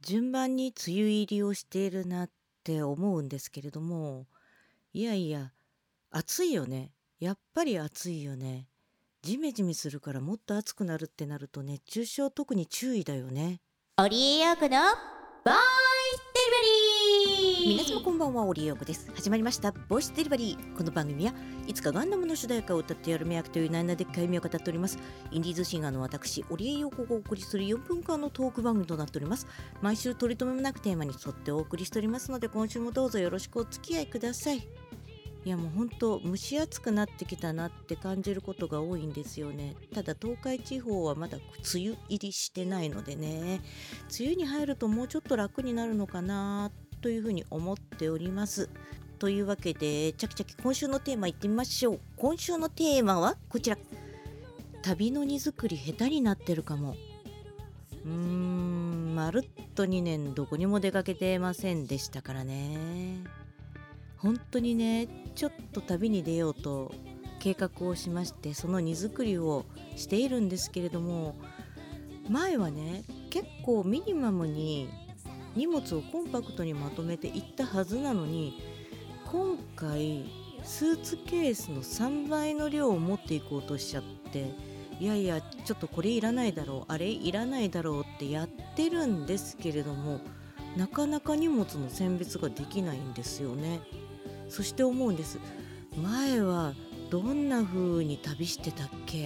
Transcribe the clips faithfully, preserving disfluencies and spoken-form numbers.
順番に梅雨入りをしているなって思うんですけれども、いやいや、暑いよね。やっぱり暑いよね。ジメジメするからもっと暑くなるってなると熱中症特に注意だよね。 オリエヨークのボイスデリバリー。 皆様こんばんは、オリエヨークです。始まりましたボイスデリバリー。この番組はいつかガンダムの主題歌を歌ってやる迷惑という悩んだでっかい夢を語っております。インディーズシンガーの私オリエヨークがお送りするよんぷんかんのトーク番組となっております。毎週取り留めもなくテーマに沿ってお送りしておりますので、今週もどうぞよろしくお付き合いください。いやもう本当蒸し暑くなってきたなって感じることが多いんですよね。ただ東海地方はまだ梅雨入りしてないのでね、梅雨に入るともうちょっと楽になるのかなというふうに思っております。というわけでチャキチャキ今週のテーマいってみましょう。今週のテーマはこちら。旅の荷造り下手になってるかも。うーんまるっとにねんどこにも出かけてませんでしたからね。本当にね、ちょっと旅に出ようと計画をしまして、その荷造りをしているんですけれども、前はね結構ミニマムに荷物をコンパクトにまとめていったはずなのに、今回スーツケースのさんばいの量を持っていこうとしちゃって、いやいやちょっとこれいらないだろうあれいらないだろうってやってるんですけれども、なかなか荷物の選別ができないんですよね。そして思うんです。前はどんな風に旅してたっけって。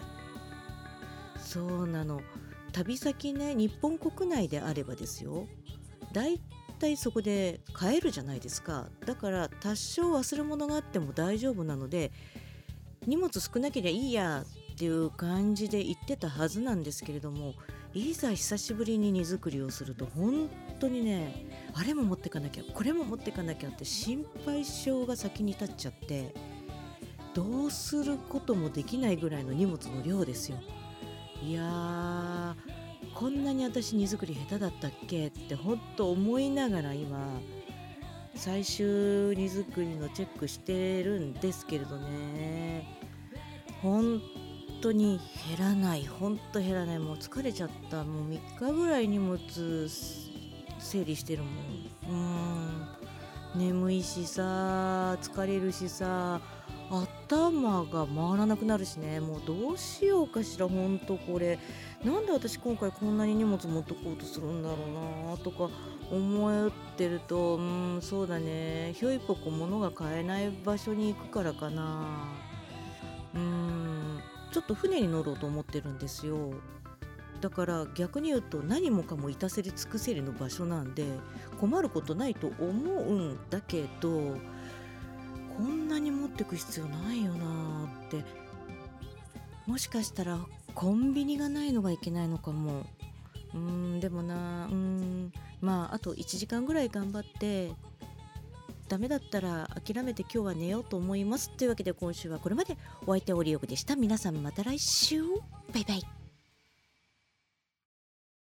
そうなの。旅先ね、日本国内であればですよ、だいたいそこで買えるじゃないですか。だから多少忘れ物があっても大丈夫なので、荷物少なければいいやっていう感じで言ってたはずなんですけれども、いざ久しぶりに荷造りをすると本当にね、あれも持ってかなきゃこれも持ってかなきゃって心配性が先に立っちゃって、どうすることもできないぐらいの荷物の量ですよ。いやー、こんなに私荷造り下手だったっけって本当思いながら今最終荷造りのチェックしてるんですけれどね、本当に減らない本当減らない。もう疲れちゃった。もうみっかぐらい荷物整理してるもん。うーん眠いしさ、疲れるしさ、頭が回らなくなるしね。もうどうしようかしら。ほんとこれなんで私今回こんなに荷物持ってこうとするんだろうなとか思ってると、うーんそうだね、ひょいぽこ物が買えない場所に行くからかな。うーんちょっと船に乗ろうと思ってるんですよ。だから逆に言うと何もかも至せり尽くせりの場所なんで困ることないと思うんだけど、こんなに持ってく必要ないよなって。もしかしたらコンビニがないのがいけないのかも。うーんでもな、うーんまああといちじかんぐらい頑張って、ダメだったら諦めて今日は寝ようと思います。というわけで今週はこれまで。お相手はオリオクでした。皆さんまた来週。バイバイ。